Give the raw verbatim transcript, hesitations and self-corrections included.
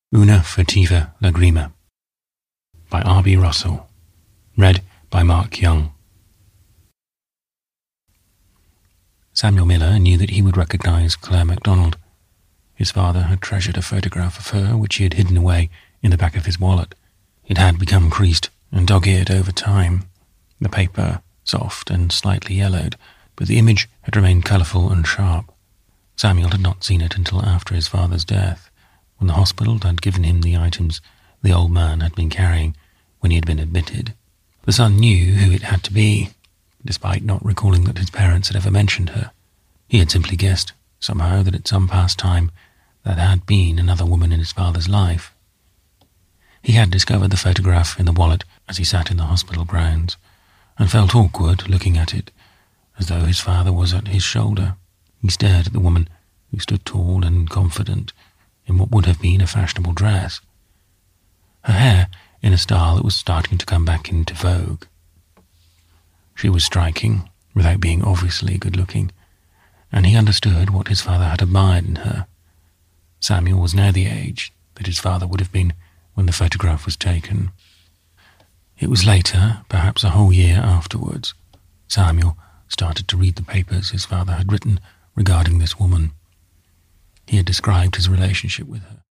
Una Furtiva Lagrima by R B Russell. Read by Mark Young. Samuel Miller knew that he would recognise Claire MacDonald. His father had treasured a photograph of her which he had hidden away in the back of his wallet. It had become creased and dog-eared over time, the paper soft and slightly yellowed, but the image had remained colourful and sharp. Samuel had not seen it until after his father's death, when the hospital had given him the items the old man had been carrying when he had been admitted. The son knew who it had to be, despite not recalling that his parents had ever mentioned her. He had simply guessed, somehow, that at some past time there had been another woman in his father's life. He had discovered the photograph in the wallet as he sat in the hospital grounds, and felt awkward looking at it, as though his father was at his shoulder. He stared at the woman who stood tall and confident in what would have been a fashionable dress, her hair in a style that was starting to come back into vogue. She was striking, without being obviously good-looking, and he understood what his father had admired in her. Samuel was now the age that his father would have been when the photograph was taken. It was later, perhaps a whole year afterwards, Samuel started to read the papers his father had written regarding this woman. He had described his relationship with her.